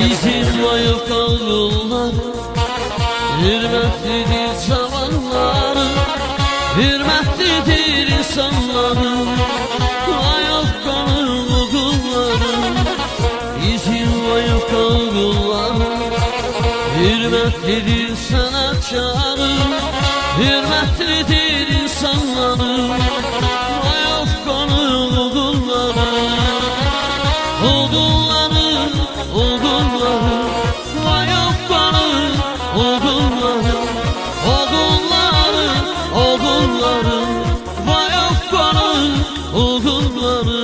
Bizim ayıp yollar hürmetlidir zamanları, hürmetlidir insanları, ayıp kanır kulları. Bizim ayıp yollar hürmetlidir sanatçıları, hürmetlidir insanları, ayıp kanır kulları. Oğulları, oğulları, ayıp kanır oğulları, oğulları, oğulları, ayıp kanır oğulları.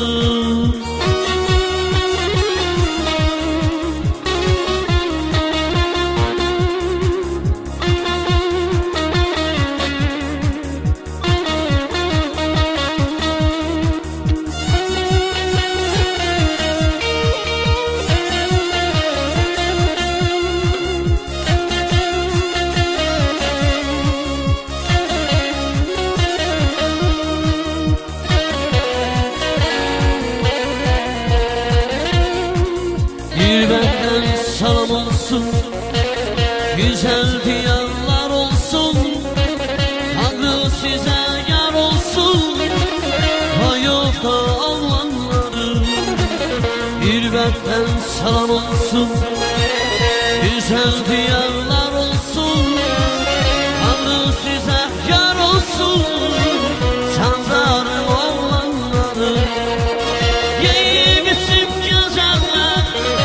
Bir benden salam olsun, güzel diyarlar olsun, Tanrı size yar olsun, hayata alanları. Bir benden salam olsun, güzel diyarlar olsun, Tanrı size yar olsun, Sandar'ın oğlanları. Yiyip içip gezenler,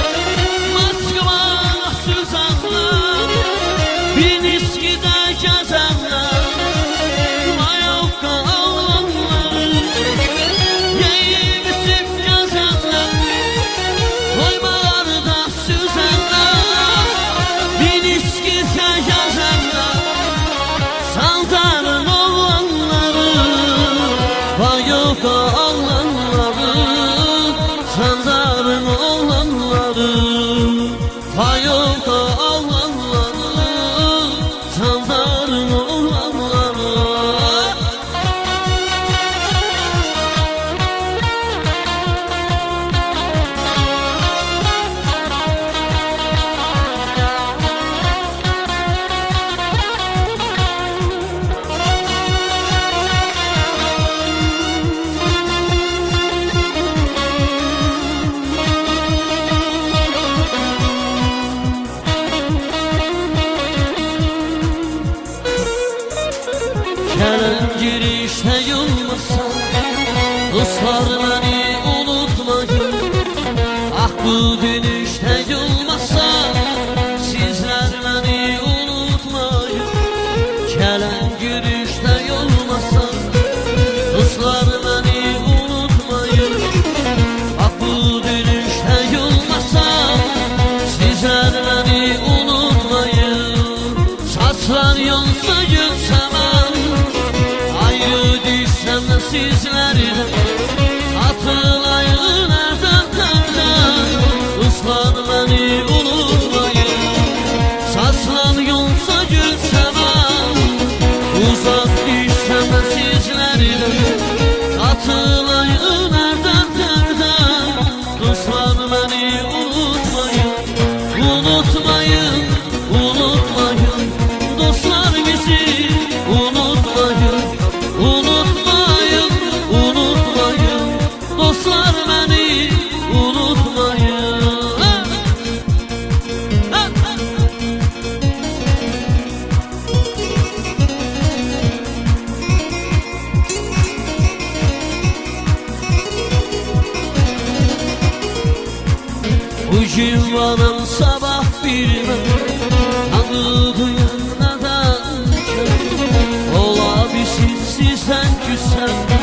Sandar'ın oğlanları, hayata alanları, Sandar'ın oğlanları. Gelen girişte yılmasa, dostlar beni unutmayın. Ah bu dönüşte yılmasa, sizler beni unutmayın. Gelen girişte yılmasa, dostlar beni unutmayın. Ah bu dönüşte yılmasa, sizler beni unutmayın. Saçlar yansa gülsem sizlerden atılayın nereden nereden, ıslan beni unutmayın. Saslan yolsa gülsemem, uzak düşsem sizlerden atılayın nereden nereden, ıslan beni unutmayın. Unutmayın, unutmayın, dostlar bizi unutmayın. Unutmayın, unutmayın, dostlar beni unutmayın. Bu civanın sabah bilmem, Tanrı duyan neden, ola bilsin sizden küssem.